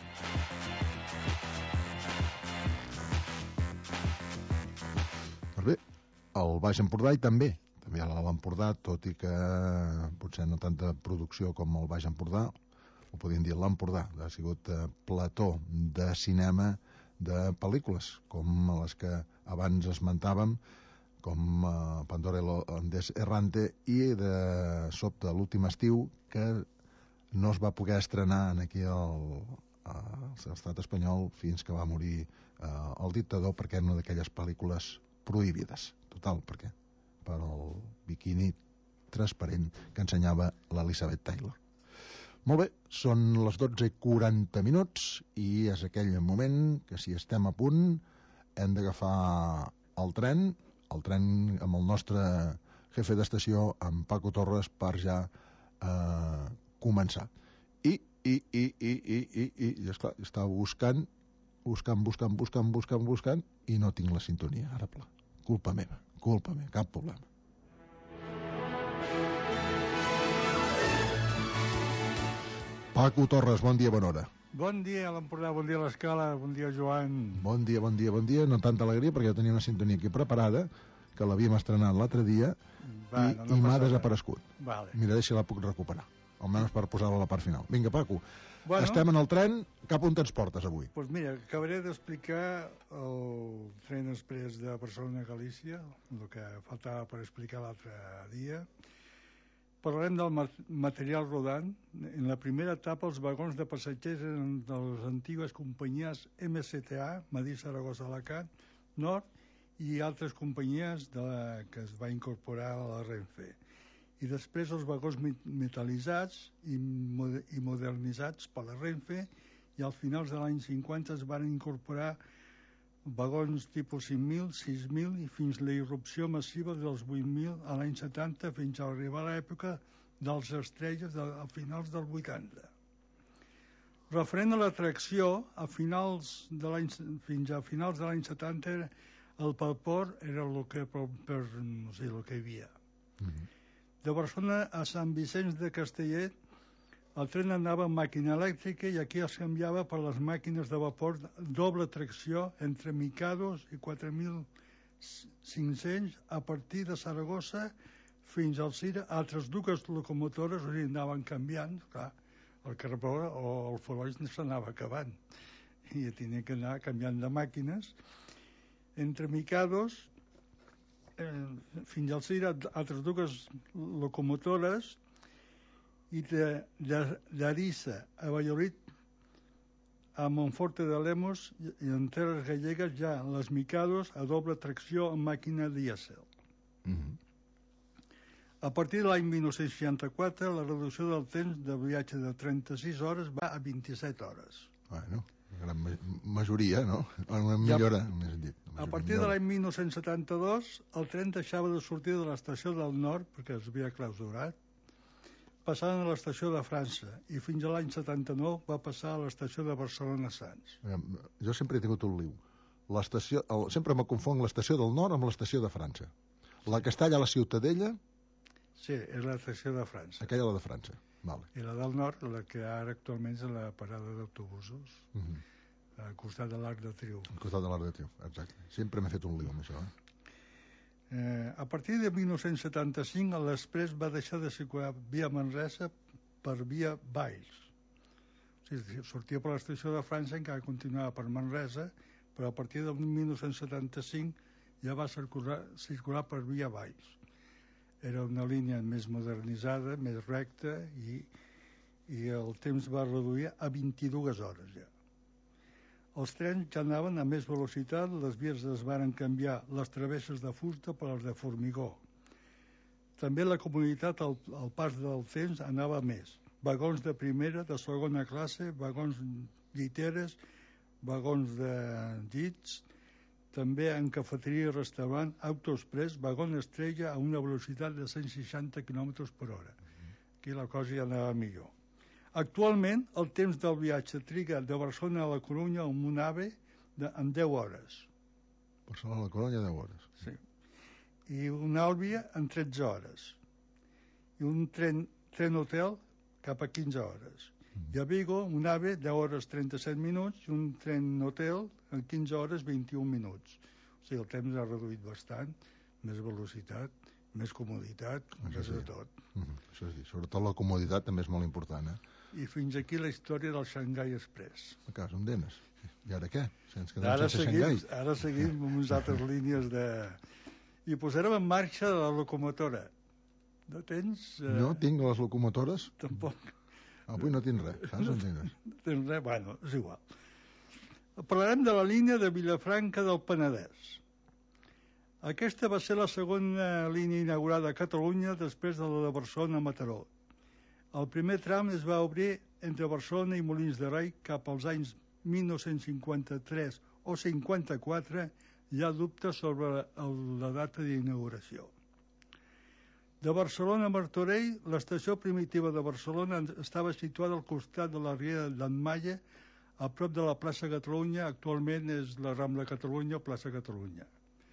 Bé, al Baix Empordà i també a l'Empordà, tot i que potser no tanta producció com el Baix Empordà, ho podríem dir l'Empordà, ha sigut plató de cinema de pel·lícules, com les que abans esmentàvem, com Pandora i l'holandès errante, i de sobte l'últim estiu, que no es va poder estrenar aquí a l'estat espanyol fins que va morir el dictador, perquè era una d'aquelles pel·lícules prohibides, total, perquè per el biquini transparent que ensenyava l'Elizabeth Taylor. Molt bé, són les 12:40 i és aquell moment que, si estem a punt, hem d'agafar el tren amb el nostre jefe d'estació, en Paco Torres, per ja començar. I esclar, estava buscant i no tinc la sintonia, ara pla. Culpa meva, cap problema. Paco Torres, bon dia, bona hora. Bon dia a l'Empordà, bon dia a l'Escala, bon dia Joan. Bon dia, no tanta alegria perquè jo tenia una sintonia aquí preparada, que l'havíem estrenat l'altre dia i m'ha desaparegut. Vale. Miraré si la puc recuperar, almenys per posar-la a la part final. Vinga, Paco, estem en el tren, cap on te'ns portes avui? Doncs mira, acabaré d'explicar el tren express de Barcelona a Galícia, el que faltava per explicar l'altre dia. Parlarem del material rodant. En la primera etapa, els vagons de passatgers eren de les antigues companyies MSTA, Madrid, Saragossa, Alacant, Nord, i altres companyies que es va incorporar a la Renfe. I després els vagons metal·litzats i modernitzats per la Renfe, i al finals de l'any 50 es van incorporar vagons tipus 5.000, 6.000 i fins la irrupció massiva dels 8.000 a l'any 70 fins a arribar a l'època dels estrelles a finals del 80. Referent a l'atracció, fins a finals de l'any 70 el Pelport era el que hi havia. De Barcelona a Sant Vicenç de Castellet el tren anava amb màquina elèctrica i aquí es canviava per les màquines de vapor doble tracció entre Micados i 4.500 a partir de Saragossa fins al Cira. Altres dues locomotores ho anaven canviant, clar, el carbó o el follol s'anava acabant i tenia que anar canviant de màquines. Entre Micados fins al Cira altres dues locomotores i d'Arissa a Valladolid a Monforte de Lemos i en Terres Gallegues ja les Micados a doble tracció amb màquina dièsel. A partir de l'any 1964 la reducció del temps de viatge de 36 hores va a 27 hores. Bueno, una gran majoria, no? Una millora, més dit. A partir de l'any 1972 el tren deixava de sortir de l'estació del Nord perquè es havia clausurat, passant a l'estació de França i fins a l'any 79 va passar a l'estació de Barcelona-Sants. Jo sempre he tingut un liu. Sempre me confon l'estació del Nord amb l'estació de França. La que està allà a la Ciutadella... Sí, és l'estació de França. Aquella la de França, vale. I la del Nord, la que ara actualment és la parada d'autobusos, al costat de l'Arc de Triomf. Al costat de l'Arc de Triomf, exacte. Sempre m'he fet un liu amb això, A partir de 1975 l'Express va deixar de circular via Manresa per via Valls. O sigui, sortia per l'estació de França, encara continuava per Manresa, però a partir del 1975 ja va circular per via Valls. Era una línia més modernitzada, més recta i el temps va reduir a 22 hores ja. Els trens ja anaven a més velocitat, les vies es van canviar les travesses de fusta per les de formigó. També la comoditat al pas del temps anava més. Vagons de primera, de segona classe, vagons lliteres, vagons de llits, també en cafeteria i restaurant, autoexpress, vagon estrella a una velocitat de 160 km per hora. Aquí la cosa ja anava millor. Actualment, el temps del viatge triga de Barcelona a la Corunya amb un AVE en 10 hores. Barcelona a la Corunya, 10 hores. Sí. I un Àlvia en 13 hores. I un tren hotel cap a 15 hores. I a Vigo, un AVE 10 hores 37 minuts i un tren hotel en 15 hores 21 minuts. O sigui, el temps ha reduït bastant, més velocitat, més comoditat, més de tot. Això és dir, sobretot la comoditat també és molt important, I fins aquí la història del Shanghai Express. A casa, on anes? I ara què? Ens quedem sense Shanghai? Ara seguim amb unes altres línies de... I posarem en marxa la locomotora. No tens... No tinc les locomotores? Tampoc. Avui no tinc res, saps? No tens res? Bueno, és igual. Parlarem de la línia de Vilafranca del Penedès. Aquesta va ser la segona línia inaugurada a Catalunya després de la de Barcelona a Mataró. El primer tram es va obrir entre Barcelona i Molins de Rei cap als anys 1953 o 54, hi ha dubtes sobre la data d'inauguració. De Barcelona a Martorell, l'estació primitiva de Barcelona estava situada al costat de la riera d'Enmalle, a prop de la plaça Catalunya, actualment és la Rambla Catalunya o plaça Catalunya.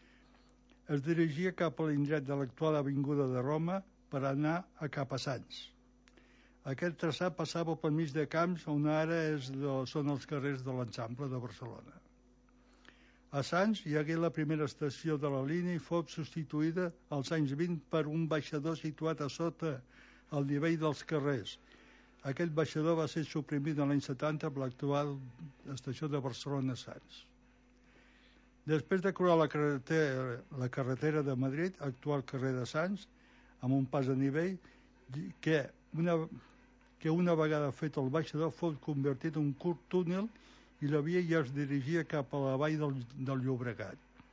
Es dirigia cap a l'indret de l'actual avinguda de Roma per anar a Capassans. Aquest traçat passava pel mig de camps on ara són els carrers de l'Eixample de Barcelona. A Sants hi hagué la primera estació de la línia i fou substituïda als anys 20 per un baixador situat a sota al nivell dels carrers. Aquest baixador va ser suprimit en l'any 70 per l'actual estació de Barcelona-Sants. Després de creuar la carretera de Madrid, actual carrer de Sants, amb un pas a nivell, que una vegada fet el baixador fou convertit en un curt túnel i la via ja es dirigia cap a la vall del Llobregat.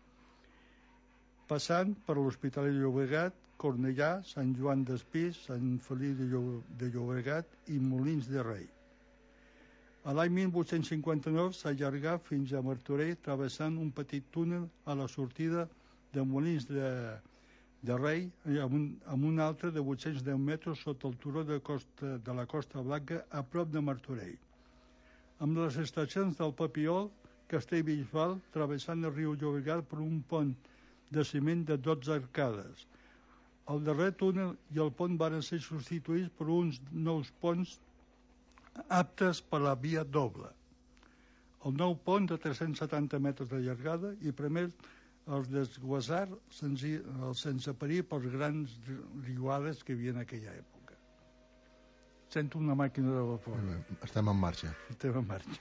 Passant per l'Hospitalet de Llobregat, Cornellà, Sant Joan d'Espí, Sant Feliu de Llobregat i Molins de Rei. A l'any 1859 s'allargà fins a Martorell travessant un petit túnel a la sortida de Molins de Rei amb un altre de 810 metres sota el turó de la Costa Blanca a prop de Martorell. Amb les estacions del Papiol, Castellbisbal, travessant el riu Llobregat per un pont de ciment de 12 arcades. El darrer túnel i el pont van ser substituïts per uns nous ponts aptes per a la via doble. El nou pont de 370 metres de llargada i permet el desguassar sense perill pels grans riuades que hi havia en aquella època. Sento una màquina de vapor. Estem en marxa. Estem en marxa.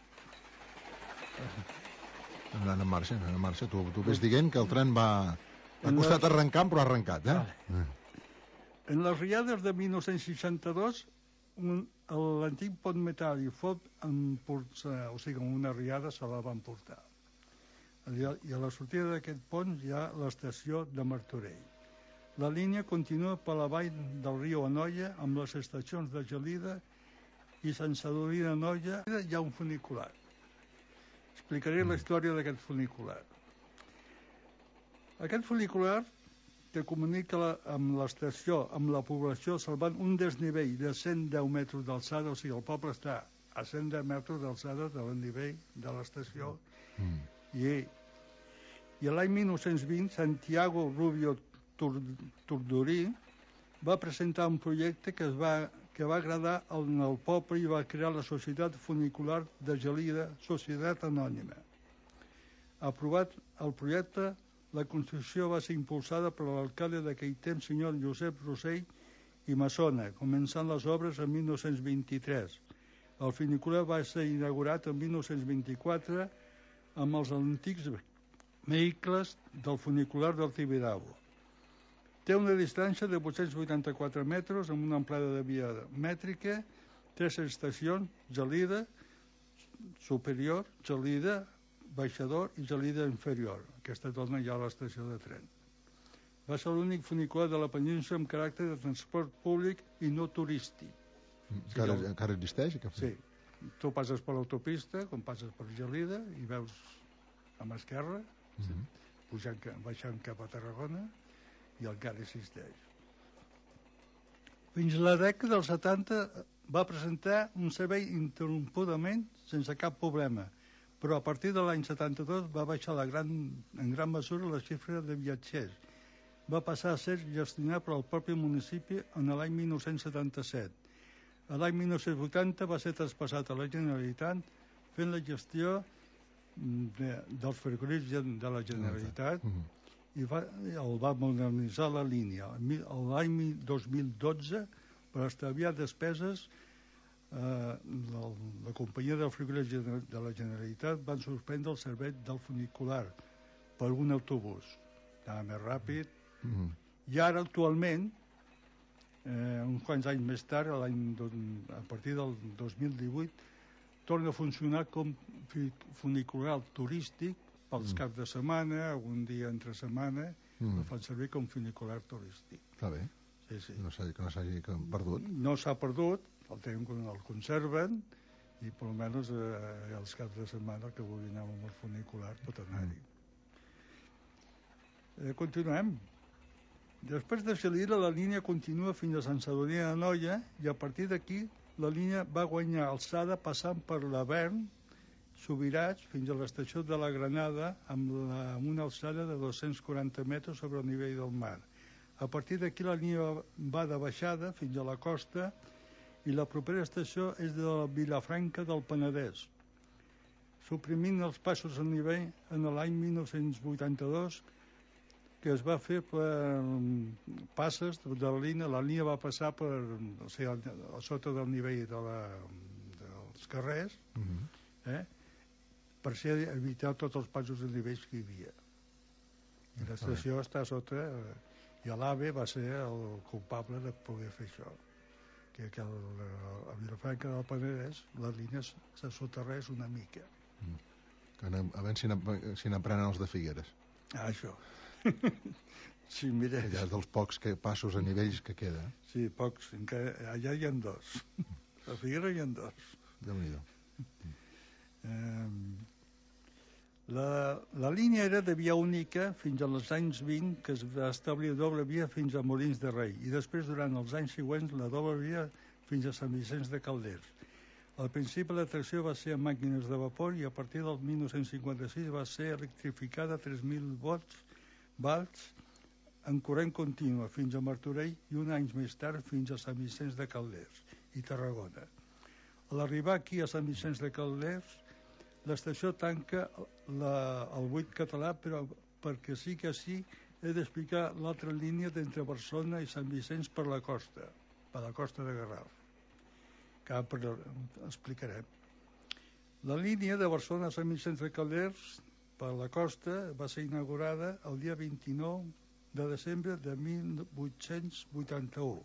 Anant en marxa. Tu ves dient que el tren ha costat arrencant, però ha arrencat, eh? En les riades de 1962, l'antic pont metàl·lic fot una riada se la van portar. I a la sortida d'aquest pont hi ha l'estació de Martorell. La línia continua per la vall del riu Anoia amb les estacions de Gelida i Sant Sadurní d'Anoia. Hi ha un funicular. Explicaré la història d'aquest funicular. Aquest funicular que comunica amb l'estació, amb la població, salvant un desnivell de 110 metres d'alçada, o sigui, el poble està a 110 metres d'alçada de nivell de l'estació. I l'any 1920, Santiago Rubio Turdurí va presentar un projecte que va agradar al poble i va crear la Societat Funicular de Gelida, Societat Anònima. Aprovat el projecte, la construcció va ser impulsada per l'alcalde d'aquell temps, senyor Josep Rossell i Massona, començant les obres en 1923. El funicular va ser inaugurat en 1924 amb els antics vehicles del funicular del Tibidabo. Té una distància de 884 metres amb una amplada de via mètrica, 3 estacions, Gelida superior, Gelida baixador i Gelida inferior. Aquesta torna ja a l'estació de tren. Va ser l'únic funicular de la península amb caràcter de transport públic i no turístic. Encara existeix? Sí. Tu passes per l'autopista, quan passes per Gelida, i veus a mà esquerra, baixant cap a Tarragona, i encara existeix. Fins a la dècada dels 70 va presentar un servei ininterrompudament sense cap problema, però a partir de l'any 72 va baixar en gran mesura la xifra de viatgers. Va passar a ser gestionat per al propi municipi en l'any 1977. A l'any 1980 va ser traspassat a la Generalitat fent la gestió dels ferrocarrils de la Generalitat i el va modernitzar la línia. L'any 2012, per estalviar despeses, la companyia del ferrocarril de la Generalitat van suspendre el servei del funicular per un autobús. Anava més ràpid. I ara, actualment, uns quants anys més tard, a partir del 2018, torna a funcionar com funicular turístic pels caps de setmana, algun dia entre setmana, el fan servir com funicular turístic. Està bé. Sí. No s'hagi perdut. No s'ha perdut, el conserven i per almenys els caps de setmana que vulguin anar amb el funicular pot anar-hi. Continuem. Després de Gelida la línia continua fins a Sant Sadurní d'Anoia i a partir d'aquí la línia va guanyar alçada passant per l'Avern, Subirats, fins a l'estació de la Granada amb una alçada de 240 metres sobre el nivell del mar. A partir d'aquí la línia va de baixada fins a la costa i la propera estació és de la Vilafranca del Penedès, suprimint els passos a nivell en l'any 1982 que es va fer per passes de la línia va passar per, o sigui, a sota del nivell dels carrers, per evitar tots els passos de nivells que hi havia. I l'estació està sota, i l'AVE va ser el culpable de poder fer això, que a Vilafranca del Penedès la línia se soterrés una mica. A veure si n'aprenen els de Figueres. Això. Sí, mira. Ja és dels pocs passos a nivells que queda. Sí, pocs. Allà hi ha 2. A Figueres hi ha 2. Déu-n'hi-do. La línia era de via única fins als anys 20, que es va establir doble via fins a Molins de Rei, i després, durant els anys següents, la doble via fins a Sant Vicenç de Calders. Al principi la tracció va ser amb màquines de vapor i a partir del 1956 va ser electrificada a 3.000 volts en corrent contínua fins a Martorell i un any més tard fins a Sant Vicenç de Calders i Tarragona. A l'arribar aquí a Sant Vicenç de Calders, l'estació tanca el 8 català, però perquè sí que sí he d'explicar l'altra línia d'entre Barcelona i Sant Vicenç per la costa de Garraf, que ara explicarem. La línia de Barcelona a Sant Vicenç de Calders per la costa va ser inaugurada el dia 29 de desembre de 1881.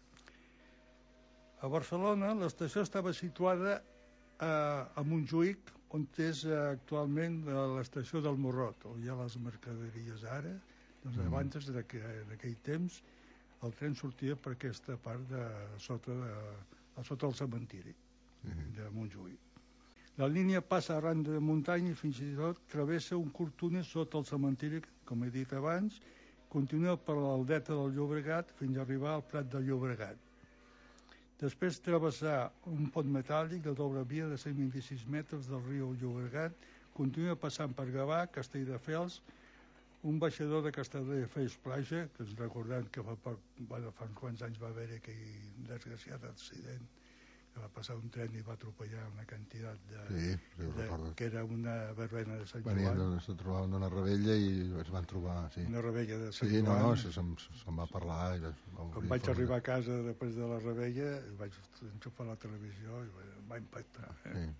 A Barcelona l'estació estava situada a Montjuïc, on és actualment l'estació del Morrot, on hi ha les mercaderies ara. Doncs abans d'aquell temps el tren sortia per aquesta part sota el cementiri de Montjuïc. La línia passa arran de muntanya i fins i tot travessa un curt túnel sota el cementiri, com he dit abans, continua per l'Aldeta del Llobregat fins a arribar al Prat del Llobregat. Després travessar un pont metàl·lic de doble via de 126 metres del riu Llobregat, continua passant per Gavà, Castelldefels, un baixador de Castelldefels Platja, que ens recordem que fa uns quants anys va haver aquell desgraciat accident, que va passar un tren i va atropellar una quantitat que era una verbena de Sant Joan. Se trobaven d'una rebella i es van trobar, sí. Una rebella de Sant Joan. Se'n va parlar. Quan vaig arribar a casa després de la rebella, vaig enxufar la televisió i em va impactar.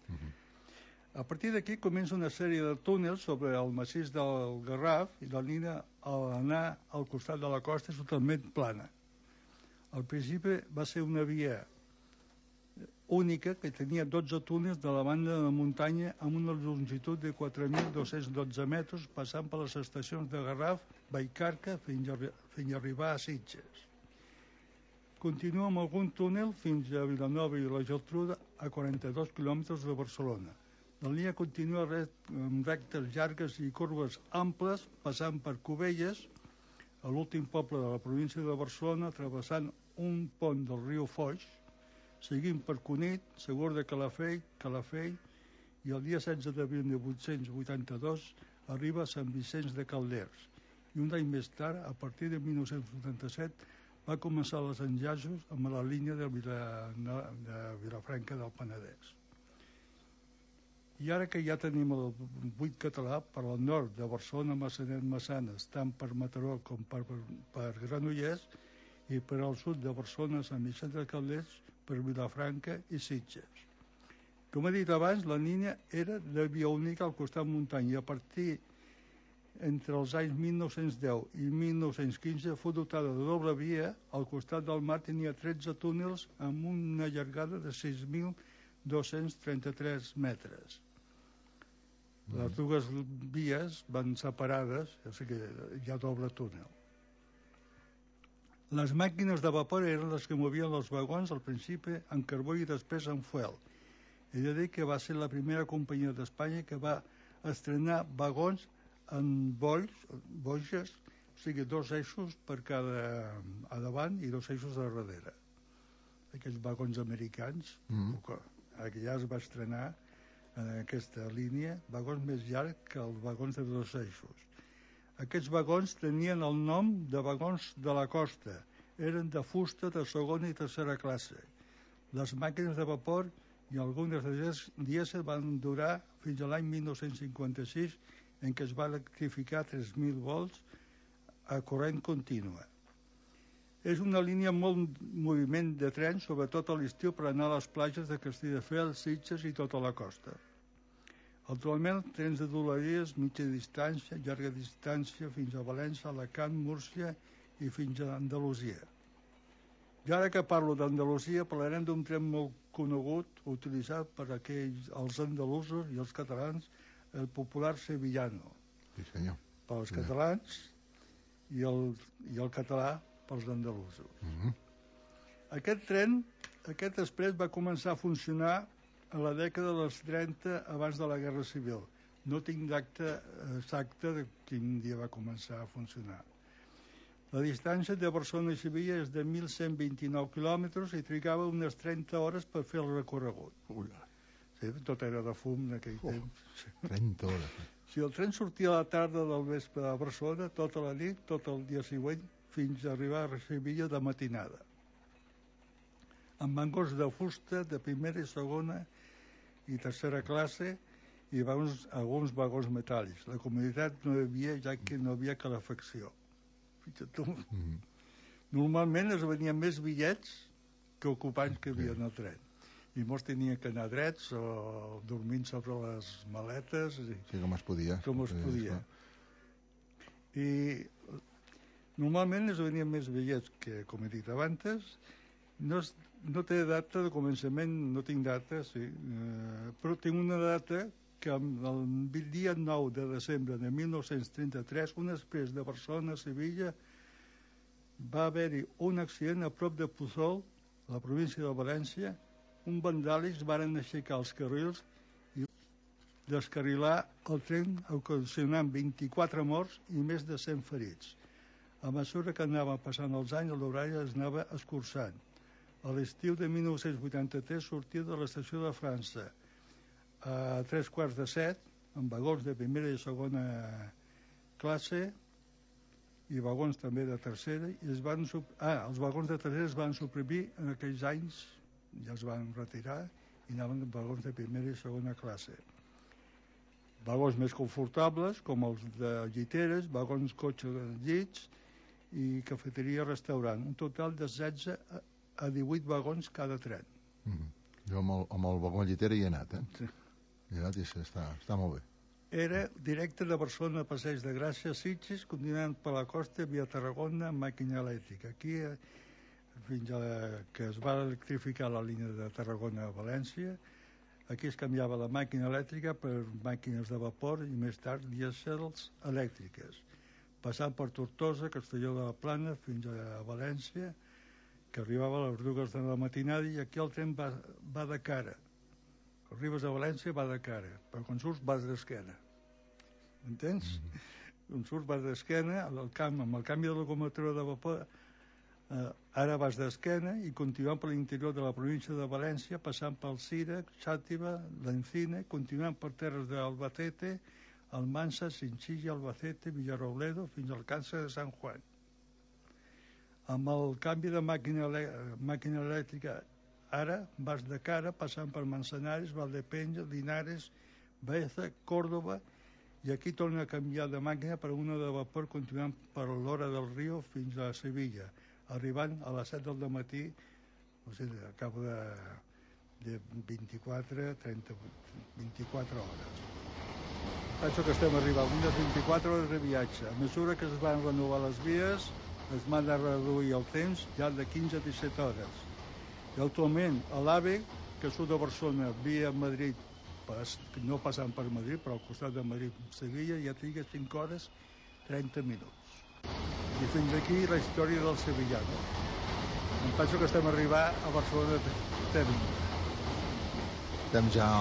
A partir d'aquí comença una sèrie de túnels sobre el massís del Garraf i la línia al anar al costat de la costa és totalment plana. Al principi va ser una via única que tenia 12 túnels de la banda de muntanya amb una longitud de 4.212 metres passant per les estacions de Garraf, Vallcarca fins a arribar a Sitges. Continua amb algun túnel fins a Vilanova i la Geltrú a 42 quilòmetres de Barcelona. La línia continua amb rectes llargues i curves amples passant per Cubelles, a l'últim poble de la província de Barcelona, travessant un pont del riu Foix, seguint per Cunit, Segur de Calafell, i el dia 16 d'abril de 1882 arriba a Sant Vicenç de Calders. I un any més tard, a partir de 1977, va començar els enllaços amb la línia de Vilafranca del Penedès. I ara que ja tenim el 8 català, per al nord de Barcelona, Massanet, Massanes, tant per Mataró com per Granollers, i per al sud de Barcelona, Sant Vicenç de Calders, per Vilafranca i Sitges. Com he dit abans, la línia era de via única al costat muntanya i a partir entre els anys 1910 i 1915 fou dotada de doble via. Al costat del mar tenia 13 túnels amb una llargada de 6.233 metres. Les dues vies van separades, o sigui que hi ha doble túnel. Les màquines de vapor eren les que movien els vagons al principi en carbó i després en fuel. He de dir que va ser la primera companyia d'Espanya que va estrenar vagons en boixes, o sigui, 2 eixos per cada a davant i 2 eixos a darrere. Aquells vagons americans, allà es va estrenar en aquesta línia vagons més llargs que els vagons de 2 eixos. Aquests vagons tenien el nom de vagons de la costa. Eren de fusta de segona i tercera classe. Les màquines de vapor i algunes de dièsel van durar fins a l'any 1956, en què es va electrificar 3.000 volts a corrent contínua. És una línia amb molt moviment de trens, sobretot a l'estiu per anar a les platges de Castelldefels, Sitges i tota la costa. Actualment, trens de rodalies, mitja distància, llarga distància, fins a València, Alacant, Múrcia i fins a Andalusia. I ara que parlo d'Andalusia, parlarem d'un tren molt conegut, utilitzat per els andalusos i els catalans, el popular sevillano. Sí, senyor. Pels catalans i el català pels andalusos. Aquest tren, després va començar a funcionar a la dècada dels 30 abans de la Guerra Civil. No tinc data exacta de quin dia va començar a funcionar. La distància de Barcelona a Sevilla és de 1.129 quilòmetres i trigava unes 30 hores per fer el recorregut. Sí, tot era de fum en aquell temps. 30 hores. Si el tren sortia a la tarda del vespre a Barcelona, tota la nit, tot el dia següent, fins a arribar a Sevilla de matinada. Amb vagons de fusta de primera i segona i tercera classe i alguns vagons metàl·lics. La comoditat no hi havia, ja que no havia calefacció. Fixa't tu. Normalment es venien més bitllets que ocupants que havia en el tren. I molts tenien que anar drets o dormint sobre les maletes. Sí, com es podia. Com es podia. I normalment es venien més bitllets que, com he dit abans, no té data de començament, no tinc data, sí, però tinc una data que el dia 9 de desembre de 1933, un exprés de Barcelona a Sevilla, va haver-hi un accident a prop de Puçol, a la província de València. Un vandàlics varen aixecar els carrils i descarrilar el tren, ocasionant 24 morts i més de 100 ferits. A mesura que anaven passant els anys, l'horari es anava escurçant. A l'estiu de 1983 sortia de l'estació de França a 7:15, amb vagons de primera i segona classe i vagons també de tercera, i els vagons de tercera es van suprimir en aquells anys, ja els van retirar, i anaven vagons de primera i segona classe. Vagons més confortables, com els de lliteres, vagons cotxe de llits i cafeteria restaurant. Un total de 16 a 18 vagons cada tren. Jo amb el vagó llitera hi he anat, Sí. Hi he anat i està molt bé. Era directe de Barcelona a Passeig de Gràcia, Sitges, continuant per la costa via Tarragona amb màquina elèctrica. Aquí, fins que es va electrificar la línia de Tarragona a València, aquí es canviava la màquina elèctrica per màquines de vapor i més tard dièsels elèctriques, passant per Tortosa, Castelló de la Plana, fins a València, que arribava a les 2 de la matinada, i aquí el tren va de cara. Quan arribes a València va de cara, però quan surts vas d'esquena. Entens? Quan surts vas d'esquena, amb el canvi de locomotora de vapor, ara vas d'esquena i continuant per l'interior de la província de València, passant pel Cira, Xàtiva, l'Encina, continuant per terres d'Albacete, Almansa, Sinxilla, Albacete, Villarrobledo, fins al Càncer de Sant Juan. Amb el canvi de màquina elèctrica, ara vas de cara, passant per Manzanares, Valdepeñas, Linares, Baeza, Córdoba, i aquí torna a canviar de màquina per una de vapor, continuant per l'Hora del Río fins a Sevilla, arribant a les 7 del matí, o sigui, a cap de 24 hores. Penso que estem arribant a unes 24 hores de viatge. A mesura que es van renovar les vies, es van reduir el temps ja de 15 a 17 hores. I actualment a l'AVE, que surt de Barcelona via Madrid, no passant per Madrid, però al costat de Madrid, Sevilla, ja triga 5 hores 30 minuts. I fins aquí la història del sevillano. Em penso que estem arribant a Barcelona tèrmica. Estem ja